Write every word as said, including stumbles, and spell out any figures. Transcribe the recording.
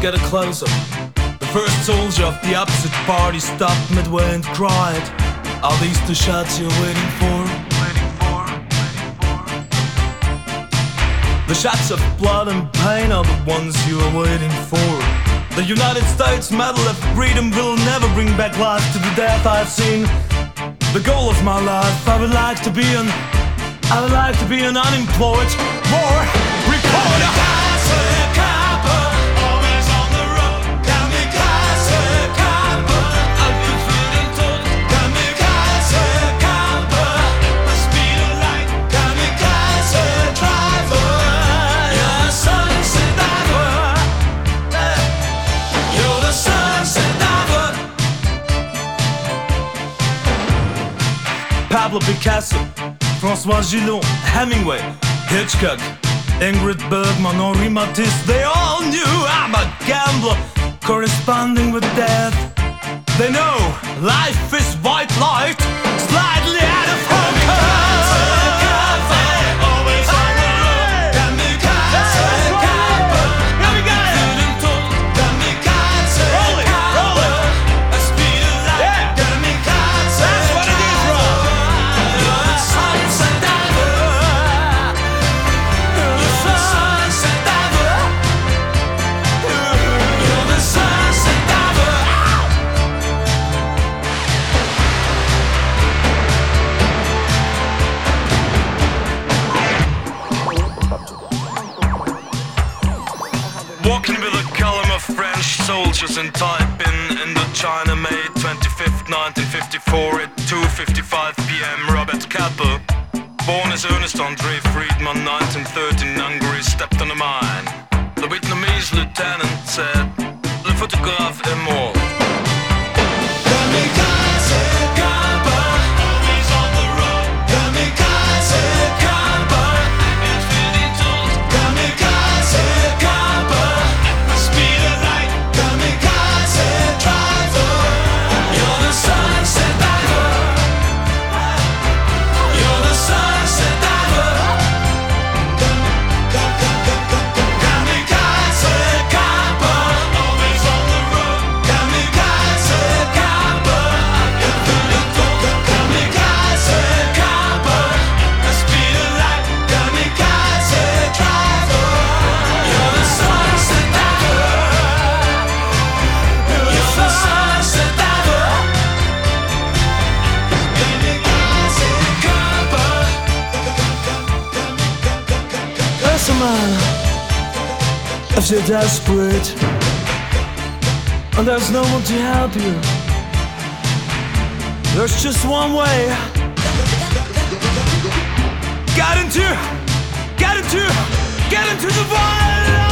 get a close-up. The first soldier of the opposite party stopped midway and cried, "Are these the shots you're waiting for?" Waiting for, waiting for. The shots of blood and pain are the ones you are waiting for. The United States Medal of Freedom will never bring back life to the death I've seen. The goal of my life, I would like to be an I would like to be an unemployed war reporter. Pablo Picasso, François Gillon, Hemingway, Hitchcock, Ingrid Bergman, Henri Matisse, they all knew I'm a gambler corresponding with death. They know life is white light, slightly out of focus. Walking with a column of French soldiers in Taiping, Indochina, May twenty-fifth, nineteen fifty-four at two fifty-five p m Robert Kappa, born as Ernest Andre Friedman, nineteen thirty in Hungary, stepped on a mine. The Vietnamese lieutenant said, "Le photographe est mort." If you're desperate and there's no one to help you, there's just one way. Get into, get into, get into the violence.